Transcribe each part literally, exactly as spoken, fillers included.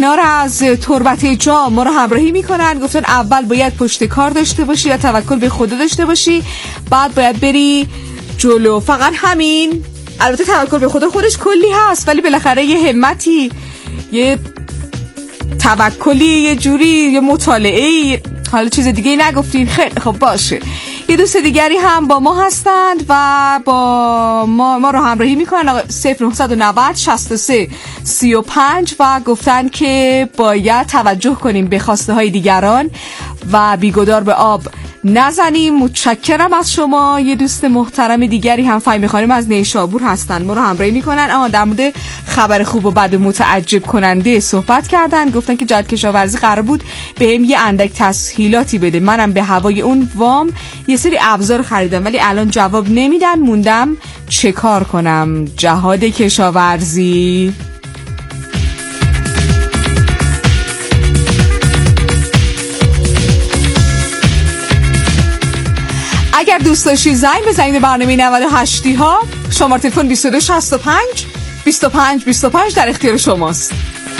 اکنار از تربت جام ما رو همراهی میکنن. گفتن اول باید پشت کار داشته باشی یا توکل به خدا داشته باشی، بعد باید بری جلو. فقط همین؟ البته توکل به خدا خودش کلی هست، ولی بالاخره یه همتی، یه توکلی، یه جوری، یه مطالعه، حالا چیز دیگه ای نگفتین. خیلی خب باشه. یه دوست دیگری هم با ما هستند و با ما, ما رو همراهی میکنن. صفر نه نه صفر شصت و سه سی و پنج و گفتن که باید توجه کنیم به خواسته های دیگران و بیگدار به آب نزنیم. متشکرم از شما. یه دوست محترم دیگری هم فهمی خانم از نیشابور هستن، ما رو همراهی میکنن. اما در مورد خبر خوب و بد و متعجب کننده صحبت کردن. گفتن که جهاد کشاورزی قرار بود بهم یه اندک تسهیلاتی بده، منم به هوای اون وام یه سری ابزار خریدم، ولی الان جواب نمیدن. موندم چه کار کنم؟ جهاد کشاورزی. اگر دوست داشتید زنگ بزنید به برنامه نود و هشت ها، شماره تلفن بیست و دو شصت و پنج بیست و پنج بیست و پنج در اختیار شماست.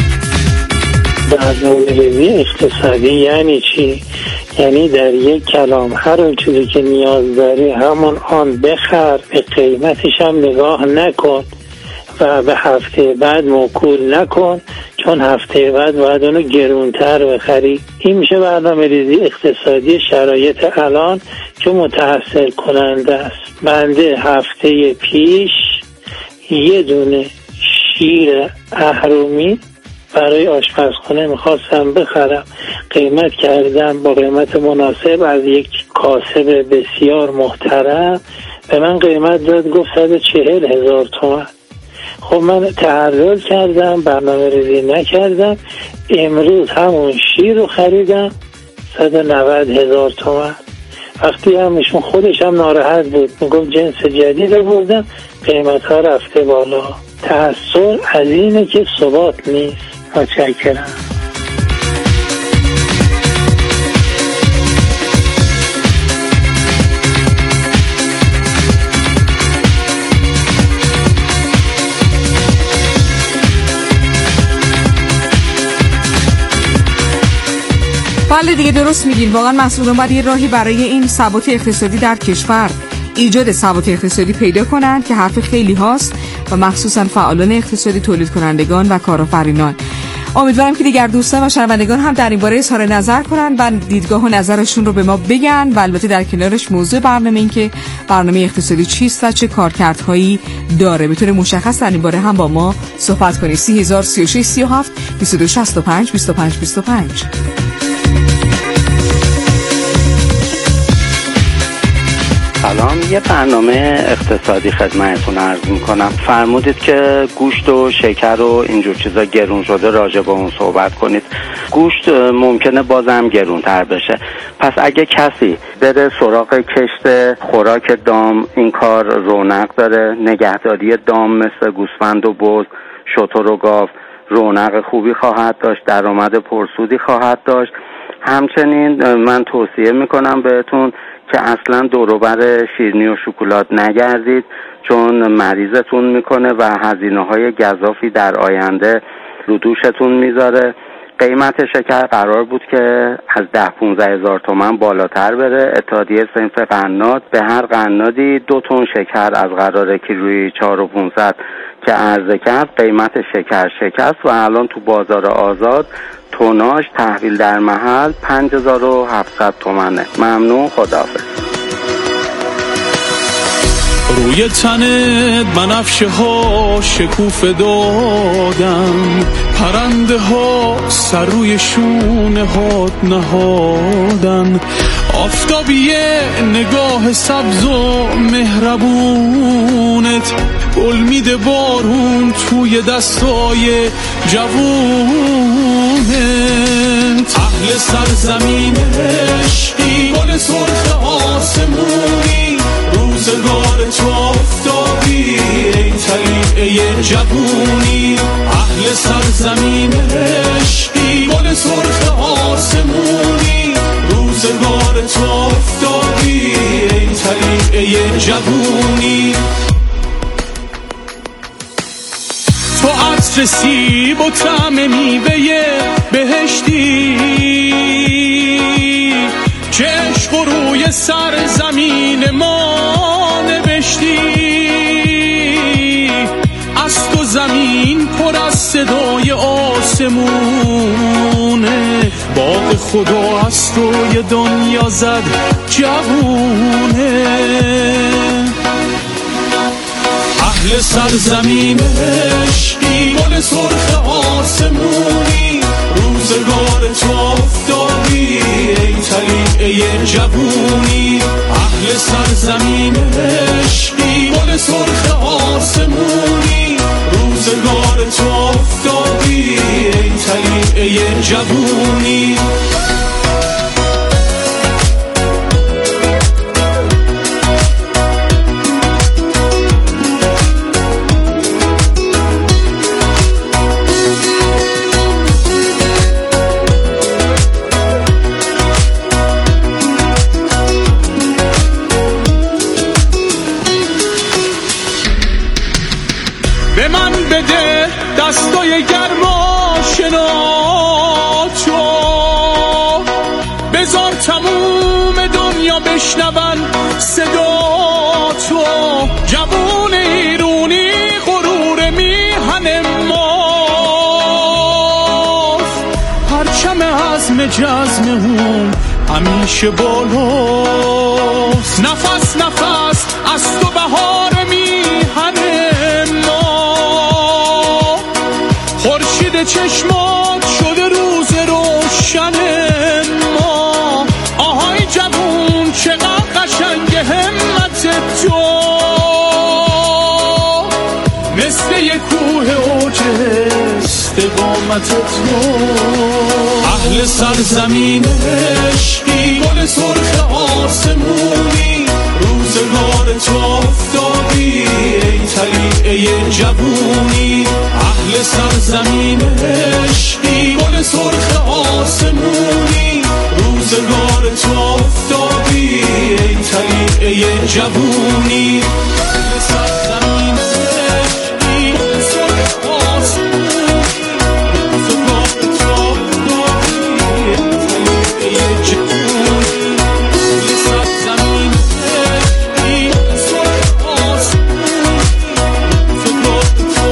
برنامه‌ریزی اقتصادی یعنی چی؟ یعنی در یک کلام هر اون چیزی که نیاز داری همون آن بخر، به قیمتش هم نگاه نکن و به هفته بعد موکول نکن، چون هفته بعد باید اونو گرونتر بخری. این میشه برنامه ریزی اقتصادی شرایط الان که متحصل کننده است. بنده هفته پیش یه دونه شیر اهرمی برای آشپزخونه میخواستم بخرم، قیمت کردم با قیمت مناسب از یک کاسب بسیار محترم، به من قیمت داد، گفت صد و چهل هزار تومان. خب من تحرر کردم، برنامه ریزی نکردم، امروز همون شیر رو خریدم صد و نود هزار تومان. وقتی همشون خودش هم ناراحت بود، میگفت جنس جدید رو بردم، قیمت ها رفته بالا. تأثیر از اینه که ثبات نیست. متشکرم. بله دیگه درست میگین. واقعا مسئولان باید یه راهی برای این ثبات اقتصادی در کشور، ایجاد ثبات اقتصادی پیدا کنند که حرف خیلی هاست و مخصوصا فعالان اقتصادی، تولید کنندگان و کارآفرینان. امیدوارم که دیگر دوستان و شنوندگان هم در این باره اظهار نظر کنند و دیدگاه و نظرشون رو به ما بگن و البته در کنارش موضوع برنامه این که برنامه اقتصادی چیست و چه کارکردهایی داره. به طور مشخص در این باره هم با ما صحبت کنید. سی هزار سی و شش سی و هفت بیست و دو شصت و پنج بیست و پنج بیست و پنج. سلام، یه برنامه اقتصادی خدمتتون عرض میکنم. فرمودید که گوشت و شکر و اینجور چیزا گرون شده، راجع به اون صحبت کنید. گوشت ممکنه بازم گرون تر بشه، پس اگه کسی بره سراغ کشت خوراک دام، این کار رونق داره. نگهداری دام مثل گوسفند و بز، شتر و گاو رونق خوبی خواهد داشت، درآمد پرسودی خواهد داشت. همچنین من توصیه میکنم بهتون که اصلا دوروبر شیرینی و شکلات نگردید، چون مریضتون میکنه و هزینه‌های گزافی در آینده رو دوشتون میذاره. قیمت شکر قرار بود که از ده پونزده هزار تومن بالاتر بره. اتحادیه صنف قناد به هر قنادی دو تن شکر از قرار کیلویی چهار و پونصد که عرضه کرد، قیمت شکر شکست و الان تو بازار آزاد توناژ تحویل در محل پنج هزار و هفتصد تومنه. ممنون، خداحافظ. روی تنت بنفشه ها شکوفه دادن، پرنده ها سر روی شونه هات نهادن، آفتابیه نگاه سبز و مهربونت، گل میده بارون توی دستای جوونت. اهل سرزمین عشقی، گل سرخ آسمونی، روزگار تو آفتابی، ای طلیعه جوونی. اهل سرزمین عشقی، گل سرخ آسمونی، روزگار تو آفتابی، ای طلیعه جوونی. تو عطر سیب و طعم میوه که عشق روی سر زمین ما نوشتی. از تو زمین پر از صدای آسمونه، باغ خدا از تو یه دنیا زد جوونه. اهل سرزمین عشقی، گل سرخ آسمونی، روزگار تو آفتابی، ای طلیعه جوونی. اهل سرزمین عشقی، گل سرخ آسمونی، روزگار تو آفتابی، ای طلیعه جوونی. به من بده دستای گرماشناتو، بذار تموم دنیا بشنون صداتو. جوون ایرونی غرور میهن ماست، پرچم عزم جزممون همیشه بالاست. نفس نفس از تو بهار میهن ما، خورشید چشمات شده روز روشن ما. آهای جوون چقدر قشنگ همت تو، مثل یک کوه اوج استقامت تو. اهل سرزمین عشقی، گل سرخ آسمونی، روزگار تو آفتابی، ای طلیعه جوونی. اهل سرزمین عشقی، گل سرخ آسمونی، روزگار تو آفتابی، ای طلیعه جوونی. اهل سرزمین عشقی، گل سرخ آسمونی، روزگار تو آفتابی، ای طلیعه جوونی. اهل سرزمین عشقی، گل سرخ آسمونی، روزگار تو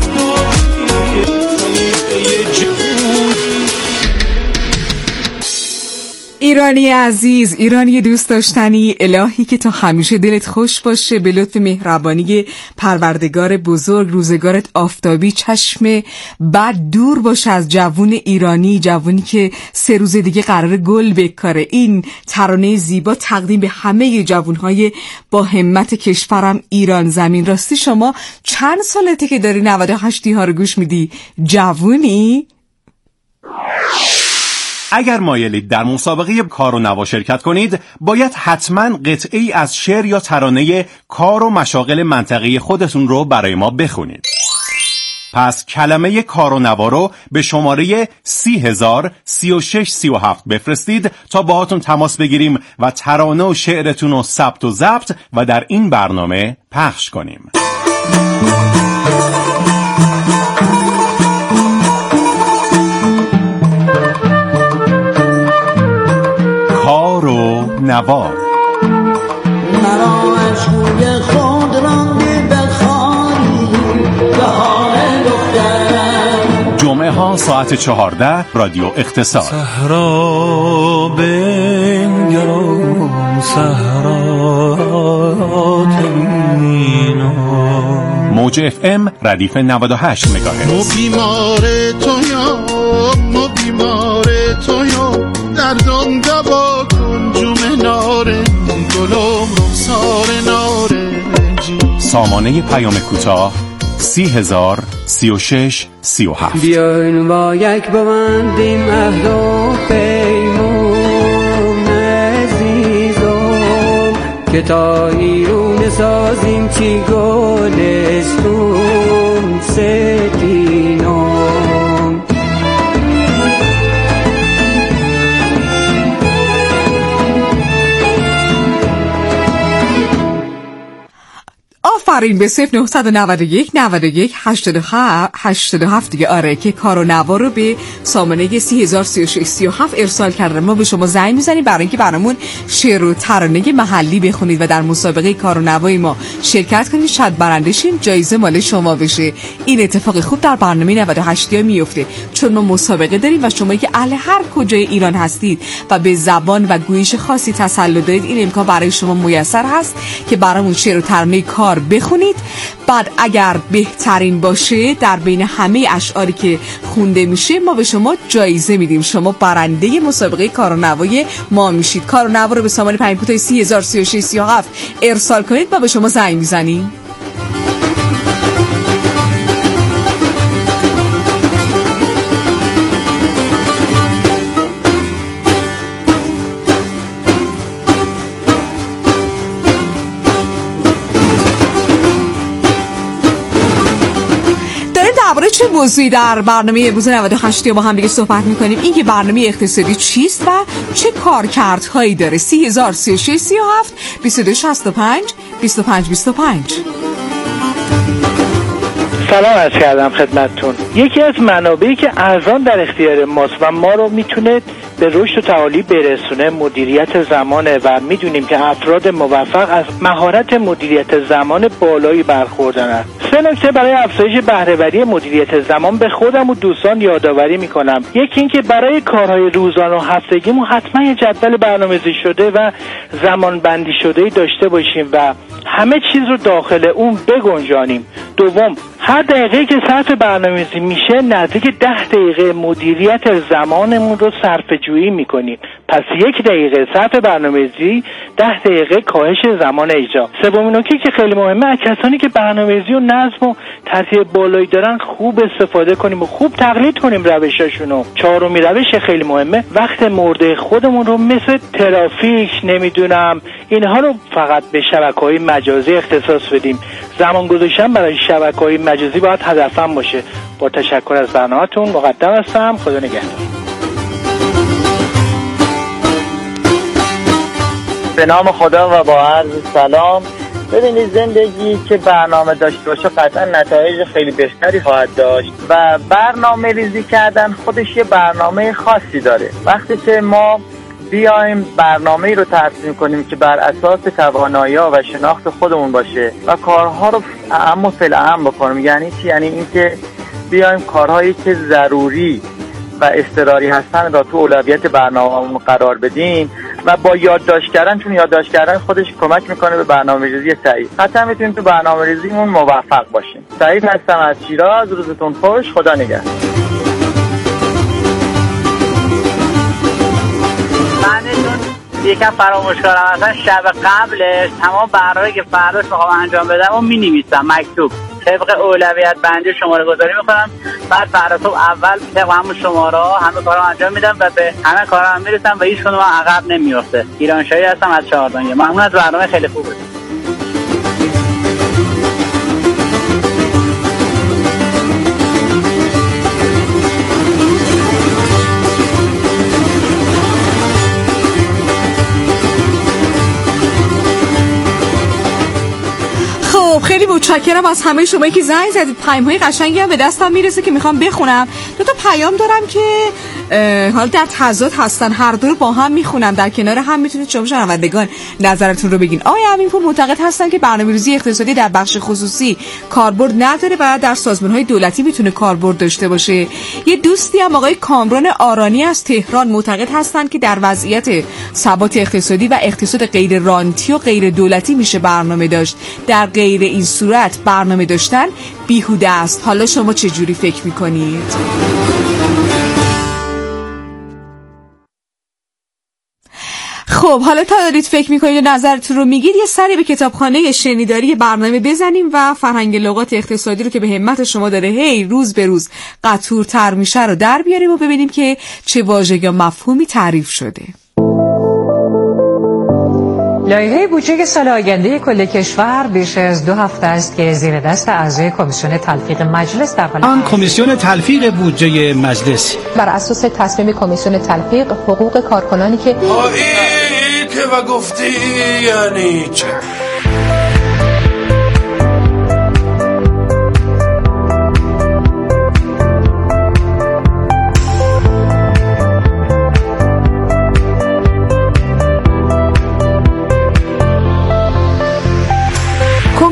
ایرانی عزیز، ایرانی دوست داشتنی، الهی که تا همیشه دلت خوش باشه، به لطف مهربانی پروردگار بزرگ روزگارت آفتابی، چشم بد دور باشه از جوون ایرانی، جوونی که سه روز دیگه قرار گل بکاره. این ترانه زیبا تقدیم به همه جوونهای با همت کشورم ایران زمین. راستی شما چند سالته که داری نود و هشتی ها رو گوش میدی؟ جوونی؟ اگر مایلید در مسابقه کار و نوا شرکت کنید، باید حتما قطعه‌ای از شعر یا ترانه کار و مشاغل منطقه خودتون رو برای ما بخونید. پس کلمه کار و نوا رو به شماره سی هزار سی و شش سی و هفت بفرستید تا باهاتون تماس بگیریم و ترانه و شعرتون رو ثبت و ضبط و در این برنامه پخش کنیم. کار و نوا. مرا عشقوی خود رنگی بخاری بهار دخترم. جمعه ها ساعت چهارده، رادیو اقتصاد. صحرا بنگران صحرات اینا، موج اف ام ردیف نود و هشت مگاهرتز. مو بیمار تو یا مو بیمار تو یا دردم دوا کن جوم ناره گلوم رخسار نارنجی. سامانه پیام کوتاه سی هزار سی و شش سی و هفت. بیاین با یک ببندیم عهد و پیمان عزیزم، که تا ایرون سازیم چی گلستون ستینم. بفرین به صفر نه نه یک نه یک هشت هفت دیگه. آره که کار و نوا رو به سامانه سی هزار سی و شش سی و هفت ارسال کردن. ما به شما زنگ میزنیم برای اینکه برامون شعر و ترانه محلی بخونید و در مسابقه کار و نوای ما شرکت کنید. شاید برنده شین، جایزه مال شما بشه. این اتفاق خوب در برنامه نود و هشت میفته چون ما مسابقه داریم و شما که اهل هر کجای ایران هستید و به زبان و گویش خاصی تسلط دارید، این امکان برای شما میسر هست که برامون شعر و ترانه کار بخونید. بعد اگر بهترین باشه در بین همه اشعاری که خونده میشه ما به شما جایزه میدیم. شما برنده مسابقه کار و نوای ما میشید. کار و نوا رو به سامان پیام کوتاه سی هزار سی و شش سی و هفت ارسال کنید و به شما زنگ میزنیم. درباره چه موضوعی در برنامه امروز نود و هشت با هم دیگه صحبت میکنیم؟ این که برنامه اقتصادی چیست و چه کارکردهایی داره. سی هزار سی و شش سی و هفت بیست و دو شصت و پنج بیست و پنج بیست و پنج. سلام عرض کردم خدمتتون. یکی از منابعی که ارزان در اختیار ماست و ما رو میتونه به رشد و تعالی برسونه مدیریت زمانه و میدونیم که افراد موفق از مهارت مدیریت زمان بالایی برخوردارن. سه نکته برای افزایش بهره‌وری مدیریت زمان به خودم و دوستان یادآوری میکنم. یکی این که برای کارهای روزانه و هفتگیمون حتما یه جدول برنامه‌ریزی شده و زمان بندی شده داشته باشیم و همه چیز رو داخل اون بگنجانیم. دوم، هر دقیقه که صرف برنامه‌ریزی میشه نزدیک ده دقیقه مدیریت زمانمون رو صرفه جویی میکنیم. پس یک دقیقه صرف برنامه‌ریزی ده دقیقه کاهش زمان اجرا. سومین نکته که خیلی مهمه، از کسانی که برنامه‌ریزی و نظم و ترتیب بالایی دارن خوب استفاده کنیم و خوب تقلید کنیم روشاشونو. چهارمین روش خیلی مهمه، وقت مورد خودمون رو مثل ترافیک نمیدونم اینها رو فقط به شبکه‌های مجازی اختصاص بدیم. زمان گذاشتن برای شبکه‌های مجازی باید هدفم باشه. با تشکر از برنامه‌تون مقدم هستم. خدا نگهدار. به نام خدا و با عرض سلام. ببینید زندگی که برنامه داشته باشه قطعا نتایج خیلی بهتری خواهد داشت و برنامه ریزی کردن خودش یه برنامه خاصی داره. وقتی که ما بیایم برنامه‌ای رو ترتیب کنیم که بر اساس توانایی‌ها و شناخت خودمون باشه و کارها رو اهم و فی‌الاهم بکنیم. یعنی چی؟ یعنی اینکه بیایم کارهایی که ضروری و اضطراری هستن را تو اولویت برنامه‌مون قرار بدیم و با یادداشت کردن، چون یادداشت کردن خودش کمک میکنه به برنامه‌ریزی صحیح. حتما میتونیم تو برنامه‌ریزیمون موفق باشیم. سعید هستم از شیراز. روزتون خوش. خدا نگهدار. یکم فراموش کردم، اصلا شب قبلش تمام برنامه‌ای که فرداش میخوام انجام بدم و مینویسم مکتوب طبق اولویت بندی شماره گذاری میکنم. بعد فردا صبح اول طبق همون شماره ها همه کارا انجام میدم و به همه کارا هم میرسم و هیچ کدوم عقب نمیافته. ایرانشاهی هستم از چهاردنگه. ممنون از برنامه خیلی خوبه. خیلی متشکرم از همه شما که زنگ زدید. پیام‌های قشنگی هم به دستم میرسه که میخوام بخونم. دو تا پیام دارم که حالا در تضاد هستن، هر دو رو با هم میخونم. در کنار هم میتونید شما شنوندگان نظرتون رو بگین. آقای امین‌پور معتقد هستن که برنامه‌ریزی اقتصادی در بخش خصوصی کاربرد نداره و در سازمان‌های دولتی میتونه کاربرد داشته باشه. یه دوستی هم آقای کامران آرانی از تهران معتقد هستن که در وضعیت ثبات اقتصادی و اقتصاد غیر رانتی و غیر دولتی میشه برنامه داشت. در غیر این صورت برنامه داشتن بیهوده است. حالا شما چه جوری فکر میکنید؟ خب حالا تا دارید فکر میکنید و نظرتون رو میگید، یه سری به کتابخانه شنیداری برنامه بزنیم و فرهنگ لغات اقتصادی رو که به همت شما داره هی روز به روز قطورتر میشه رو در بیاریم و ببینیم که چه واژه یا مفهومی تعریف شده. لایحه بودجه سال آینده کل کشور بیش از دو هفته است که زیر دست اعضای کمیسیون تلفیق مجلس در حال آن کمیسیون تلفیق بودجه مجلس بر اساس تصمیم کمیسیون تلفیق حقوق کارکنانی که آیی که و گفتی یعنی چه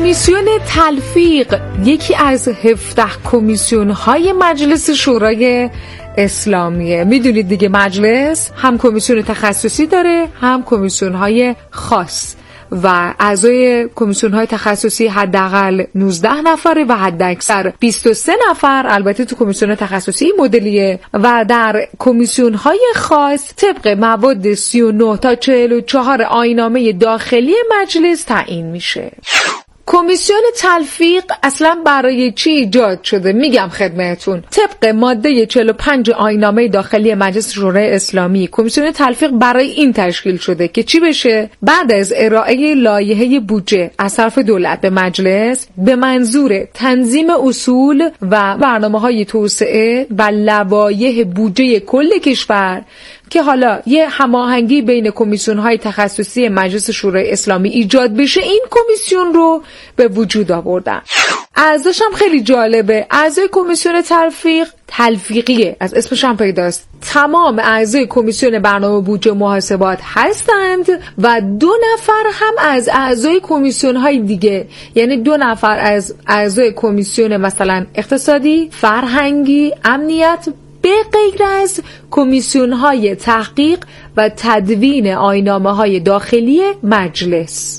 کمیسیون تلفیق یکی از هفده کمیسیون های مجلس شورای اسلامیه. میدونید دیگه مجلس هم کمیسیون تخصصی داره هم کمیسیون های خاص و اعضای کمیسیون های تخصصی حداقل نوزده نفره و حداکثر بیست و سه نفر. البته تو کمیسیون تخصصی مدلیه و در کمیسیون های خاص طبق مواد سی و نه تا چهل و چهار آیین‌نامه داخلی مجلس تعیین میشه. کمیسیون تلفیق اصلا برای چی ایجاد شده؟ میگم خدمتون. طبق ماده چهل و پنج آیین‌نامه داخلی مجلس شورای اسلامی کمیسیون تلفیق برای این تشکیل شده که چی بشه؟ بعد از ارائه لایحه بودجه از طرف دولت به مجلس به منظور تنظیم اصول و برنامه‌های توسعه و لوایح بودجه کل کشور که حالا یه هماهنگی بین کمیسیون‌های تخصصی مجلس شورای اسلامی ایجاد بشه، این کمیسیون رو به وجود آوردن. اعضاش هم خیلی جالبه. اعضای کمیسیون تلفیق تلفیقیه، از اسمش هم پیداست. تمام اعضای کمیسیون برنامه بودجه محاسبات هستند و دو نفر هم از اعضای کمیسیون‌های دیگه، یعنی دو نفر از اعضای کمیسیون مثلا اقتصادی، فرهنگی، امنیت، به غیر از کمیسیون‌های تحقیق و تدوین آیین‌نامه‌های داخلی مجلس.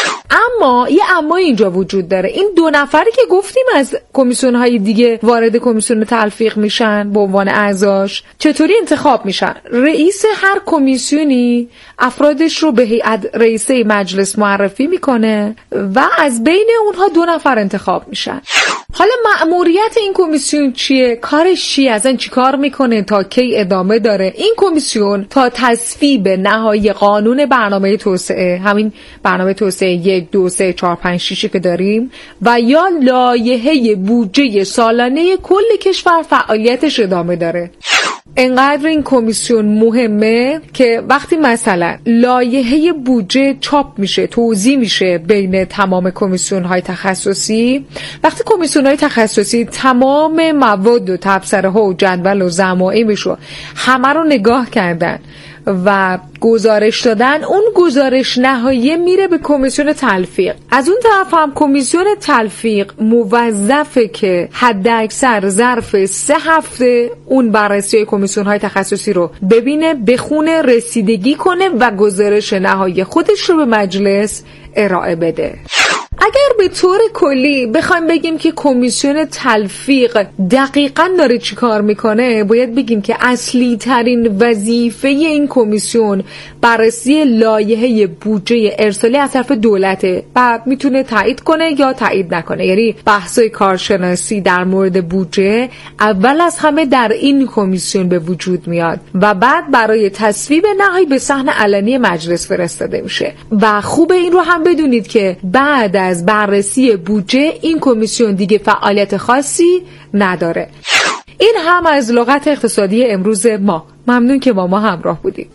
اما یه اما اینجا وجود داره. این دو نفری که گفتیم از کمیسیون‌های دیگه وارد کمیسیون تلفیق میشن به عنوان اعضاش، چطوری انتخاب میشن؟ رئیس هر کمیسیونی افرادش رو به هیئت رئیسه مجلس معرفی میکنه و از بین اونها دو نفر انتخاب میشن. حالا مأموریت این کمیسیون چیه؟ کارش چیه؟ ازن چی کار میکنه؟ تا کی ادامه داره؟ این کمیسیون تا تصویب نهایی قانون برنامه توسعه، همین برنامه توسعه یک دو سه چهار پنج شش که داریم، و یا لایحه بودجه سالانه کل کشور فعالیتش ادامه داره. انقدر این کمیسیون مهمه که وقتی مثلا لایحه بودجه چاپ میشه، توزیع میشه بین تمام کمیسیون‌های تخصصی، وقتی کمیسیون‌های تخصصی تمام مواد و تبصره‌ها و جدول و ضمائمش رو همه رو نگاه کردن و گزارش دادن، اون گزارش نهایی میره به کمیسیون تلفیق. از اون طرف هم کمیسیون تلفیق موظفه که حد اکثر ظرف سه هفته اون بررسی کمیسیون های تخصصی رو ببینه، بخونه، رسیدگی کنه و گزارش نهایی خودش رو به مجلس ارائه بده. اگر به طور کلی بخوایم بگیم که کمیسیون تلفیق دقیقاً داره چی کار میکنه، باید بگیم که اصلی ترین وظیفه این کمیسیون بررسی لایحه بودجه ارسالی از طرف دولته و میتونه تایید کنه یا تایید نکنه. یعنی بحثای کارشناسی در مورد بودجه اول از همه در این کمیسیون به وجود میاد و بعد برای تصویب نهایی به صحن علنی مجلس فرستاده میشه. و خوبه این رو هم بدونید که بعد از بررسی بودجه این کمیسیون دیگه فعالیت خاصی نداره. این هم از لغت اقتصادی امروز ما. ممنون که با ما همراه بودید.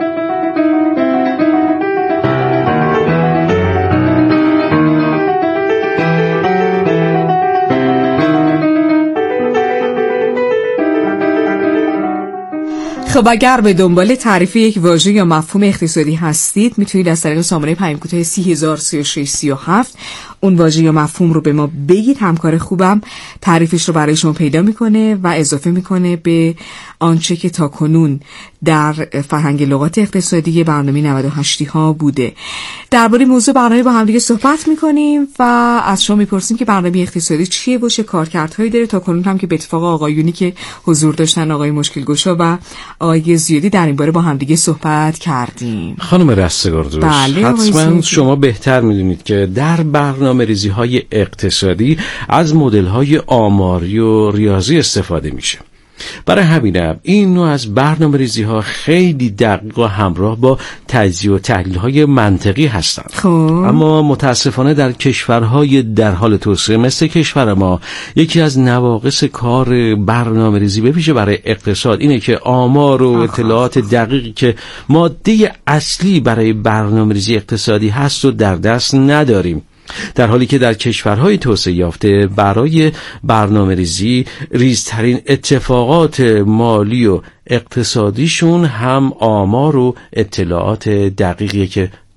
خب اگر به دنبال تعریف یک واژه یا مفهوم اقتصادی هستید، میتونید از طریق سامانه پیام کوتاه سی هزار سی و شش سی و هفت اون واژه یا مفهوم رو به ما بگید. همکار خوبم تعریفش رو برای شما پیدا میکنه و اضافه میکنه به آنچه که تا کنون در فرهنگ لغات اقتصادی برنامه نود و هشت ها بوده. درباره موضوع برنامه با هم دیگه صحبت میکنیم و از شما میپرسیم که برنامه اقتصادی چیه و چه کارکردهایی داره. تا کنون هم که به اتفاق آقایونی که حضور داشتن، آقای مشکل گشا و آقای زیادی، در این باره با هم دیگه صحبت کردیم. خانم رستگار دوست، بله، حتما شما بهتر میدونید که در برنامه ریزی های اقتصادی از مدل های آماری و ریاضی استفاده میشه. برای همینم این نوع از برنامه ریزی ها خیلی دقیق و همراه با تجزیه و تحلیل های منطقی هستند. خب. اما متاسفانه در کشورهای در حال توسعه مثل کشور ما، یکی از نواقص کار برنامه ریزی به ویژه برای اقتصاد اینه که آمار و اطلاعات دقیقی که ماده اصلی برای برنامه ریزی اقتصادی هست و در دست نداریم، در حالی که در کشورهای توسعه یافته برای برنامه‌ریزی ریزترین اتفاقات مالی و اقتصادیشون هم آمار و اطلاعات دقیقیه که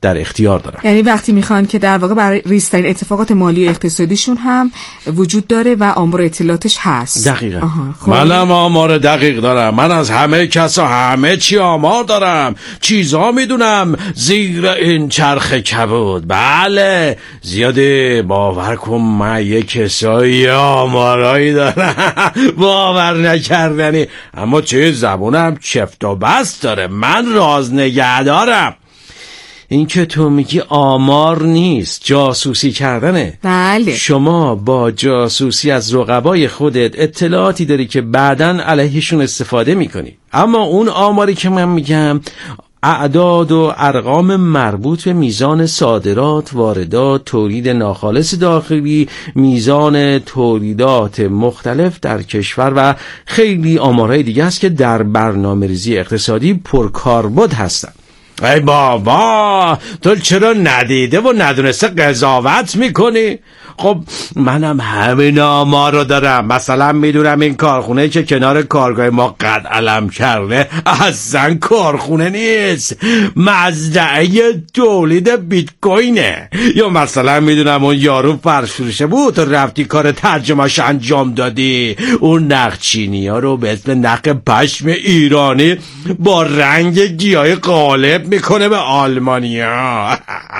در اختیار دارن. یعنی وقتی میخوان که در واقع برای ریزترین اتفاقات مالی و اقتصادیشون هم وجود داره و آمار اطلاعاتش هست. دقیقاً. منم آمار دقیق دارم. من از همه کسا همه چی آمار دارم. چیزا میدونم زیر این چرخ کبود. بله زیاده باور کن من یک کسایی آمارایی دارم باور نکردنی. اما چه زبونم چفت و بست داره. من راز نگهدارم. این که تو میگی آمار نیست، جاسوسی کردنه. بله. شما با جاسوسی از رقبای خودت اطلاعاتی داری که بعداً علیهشون استفاده میکنی. اما اون آماری که من میگم اعداد و ارقام مربوط به میزان صادرات، واردات، تولید ناخالص داخلی، میزان تولیدات مختلف در کشور و خیلی آمارهای دیگه است که در برنامه‌ریزی اقتصادی پرکاربرد هستند. ای بابا تو چرا ندیده و ندونسته قضاوت میکنی؟ خب منم همین آمار رو دارم. مثلا میدونم این کارخونه که کنار کارگاه ما قد علم کرده اصلا کارخونه نیست، مزرعه تولید بیت کوینه. یا مثلا میدونم اون یارو فرشفروشه بود و رفتی کار ترجمهش انجام دادی، اون نخچینی ها رو به اسم نخ پشم ایرانی با رنگ گیاه غالب میکنه به آلمانیا.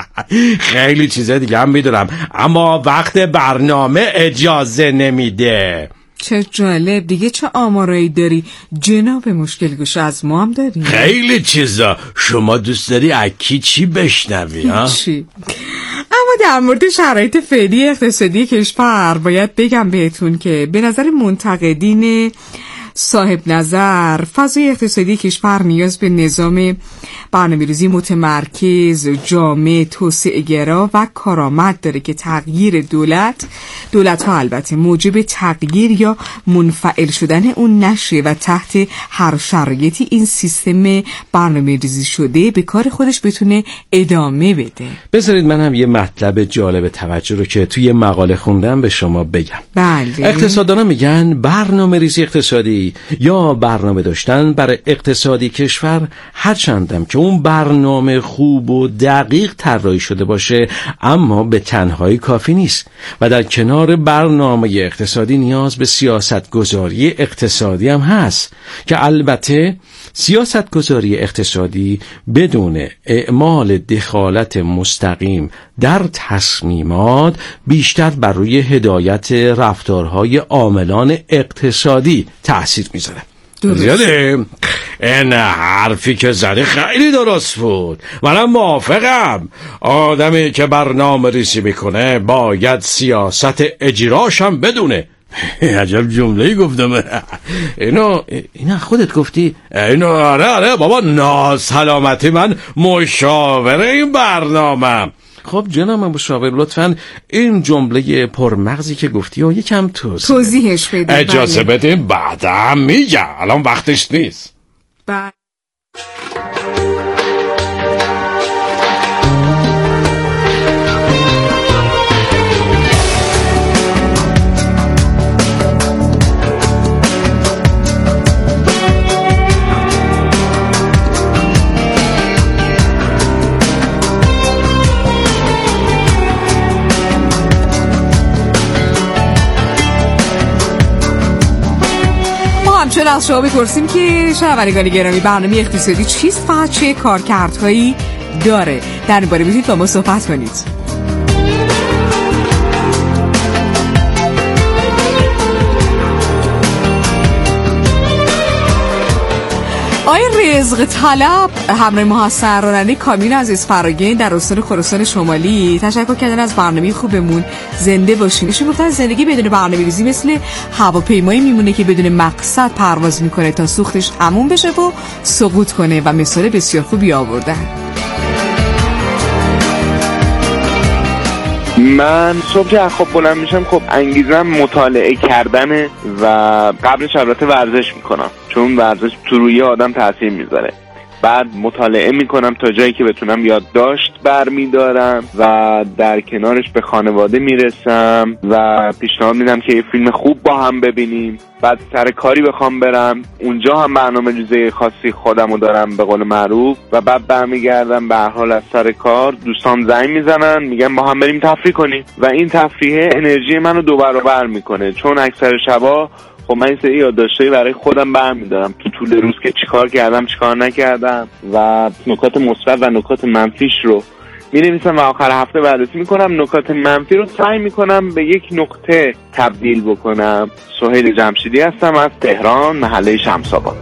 خیلی چیزا دیگه هم میدونم اما وقت برنامه اجازه نمیده. چه جالب. دیگه چه آمارایی داری جناب مشکل گوش؟ از ما هم داری خیلی چیزا. شما دوست داری اکی چی بشنوی؟ چی؟ اما در مورد شرایط فعلی اقتصادی کشور باید بگم بهتون که به نظر منتقدین صاحب نظر فضای اقتصادی کشور نیاز به نظام برنامه‌ریزی متمرکز، جامع، توسعه‌گرا و کارآمد داره که تغییر دولت دولت‌ها البته موجب تغییر یا منفعل شدن اون نشه و تحت هر شرایطی این سیستم برنامه‌ریزی شده به کار خودش بتونه ادامه بده. بذارید من هم یه مطلب جالب توجه رو که توی مقاله خوندم به شما بگم. بله. اقتصاددانا میگن برنامه‌ریزی اقتصادی یا برنامه داشتن برای اقتصادی کشور هرچندم که اون برنامه خوب و دقیق طراحی شده باشه اما به تنهایی کافی نیست و در کنار برنامه اقتصادی نیاز به سیاست گذاری اقتصادی هم هست که البته سیاست گذاری اقتصادی بدون اعمال دخالت مستقیم در تصمیمات بیشتر بر روی هدایت رفتارهای عاملان اقتصادی تأثیر میذاره. زیاده این حرفی که زدی خیلی درست بود. منم موافقم. آدمی که برنامه ریزی میکنه باید سیاست اجراش هم بدونه. عجب جمله‌ای گفتم. اینو اینا خودت گفتی؟ اینو آره آره بابا ناسلامتی من مشاور این برنامه. خب جناب مشاور لطفاً این جمله پرمغزی که گفتی و یکم توضیح توضیحش بده. اجازه بدیم بعدم میگم، الان وقتش نیست. بله. چون از شما بپرسیم که شنوندگان گرامی برنامه اقتصادی چیست و چه کارکردهایی داره، در این باره میتونید با ما صحبت کنید. آقای رزق طلب همراه ما هستن، راننده کامیون عزیز فراگین در استان خراسان شمالی. تشکر کردن از برنامه خوبمون. زنده باشین. ایشون گفتن زندگی بدون برنامه‌ریزی مثل هواپیمایی میمونه که بدون مقصد پرواز میکنه تا سوختش تموم بشه و سقوط کنه و مثال بسیار خوبی آوردن. من صبح که خواب بلند میشم خب انگیزم مطالعه کردنه و قبلش البته ورزش میکنم چون ورزش تو روی آدم تاثیر میذاره. بعد مطالعه میکنم تا جایی که بتونم یادداشت برمیدارم و در کنارش به خانواده میرسم و پیشنهاد میدم که یه فیلم خوب با هم ببینیم. بعد سر کاری بخوام برم، اونجا هم برنامه ریزی خاصی خودمو دارم به قول معروف و بعد برمیگردم به هر حال از سر کار. دوستان زنگ میزنن میگن با هم بریم تفریح کنیم و این تفریح انرژی منو دو برابر میکنه، چون اکثر شبا خب من این سری یادداشتایی برای خودم برمیدارم تو طول روز که چیکار کردم چیکار نکردم و نکات مثبت و نکات منفیش رو می‌نویسم و آخر هفته بررسی میکنم. نکات منفی رو سعی میکنم به یک نقطه تبدیل بکنم. سهیل جمشیدی هستم از تهران، محله شمس‌آباد.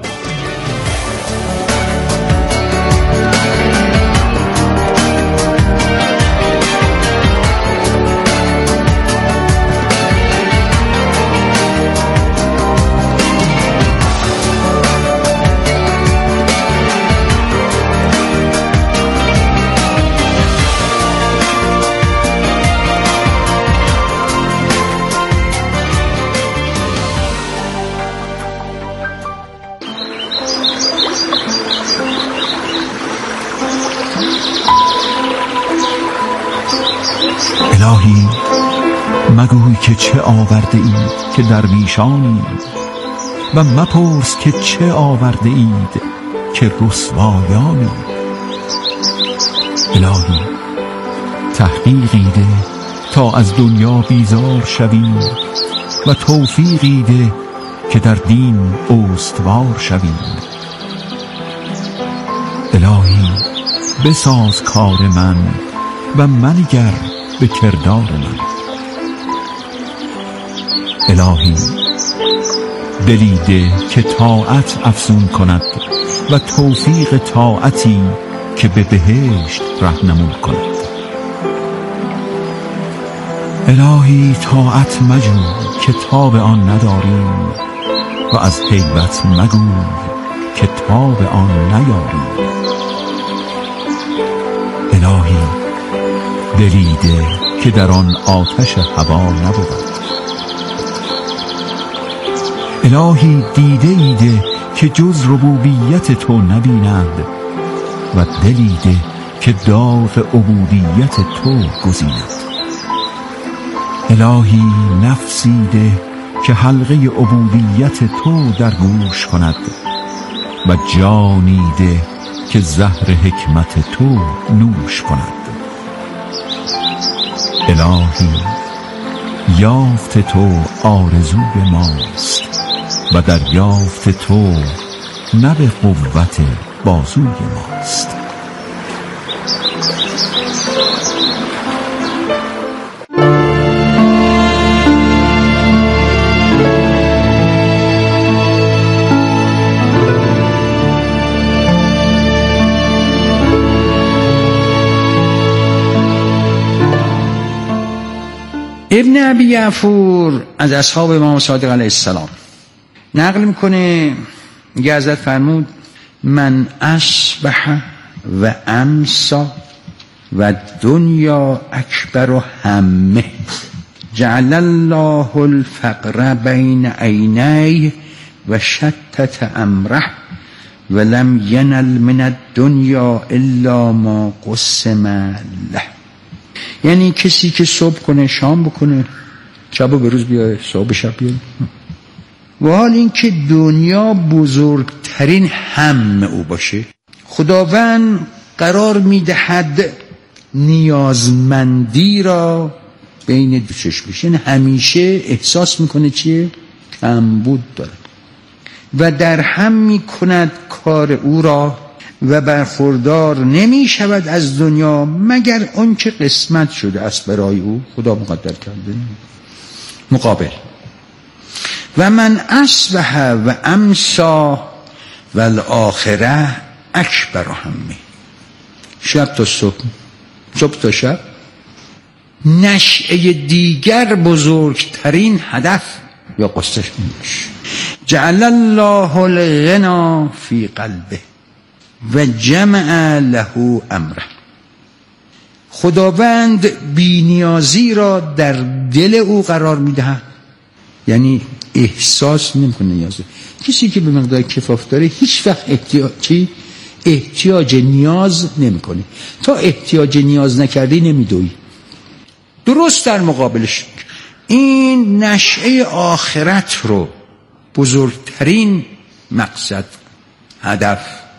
الهی مگوی که چه آورده اید که درویشانید و مپرس که چه آورده اید که رسوایانید. الهی تحقیقی ده تا از دنیا بیزار شویم و توفیقی ده که در دین استوار شویم. الهی بساز کار من و منگر به کردار من. الهی دلی ده که طاعت افزون کند و توفیق طاعتی که به بهشت راهنمون کند. الهی طاعت مجو که تاب آن نداریم و از هیبت مگو که تاب آن نیاریم. الهی دلی ده که در آن آتش هوا نبود. الهی دیده ایده که جز ربوبیت تو نبیند و دلی ده که داغ عبودیت تو گزیند. الهی نفسی ده که حلقه عبودیت تو در گوش کند و جانی ده که زهر حکمت تو نوش کند. الهی یافت تو آرزوی ماست و در یافت تو نه به قوت بازوی ماست. ابن ابی یعفور از اصحاب امام صادق علیه السلام نقل میکنه، میگه حضرت فرمود من اصبح و امسا و دنیا اکبر همه جعل الله الفقر بین عینیه و شتت امره و لم ینل من الدنیا الا ما قسم له. یعنی کسی که صبح کنه شام بکنه، شب به روز بیاره، صبح شب بیاره، و حال این که دنیا بزرگترین هم او باشه، خداوند قرار میدهد نیازمندی را بین دو چشمش. یعنی همیشه احساس میکنه چیه؟ کمبود داره و در هم میکند کار او را و برخوردار نمی شود از دنیا مگر اون که قسمت شده است برای او، خدا مقدر کرده. مقابل و من اصبح و امسا و الاخره اکبر همه، شب تا صبح، صبح تا شب، نشأه دیگر بزرگترین هدف یا قصدش میشه. جعل الله الغنا فی قلبه و جمع له امره. خداوند بینیازی را در دل او قرار میدهد، یعنی احساس نمیکنه نیازه. کسی که به مقدار کفاف داره هیچ وقت احتیاجی احتیاج نیاز نمی کنی. تا احتیاج نیاز نکردی نمی دوی. درست در مقابلش این نشأه آخرت رو بزرگترین مقصد، هدف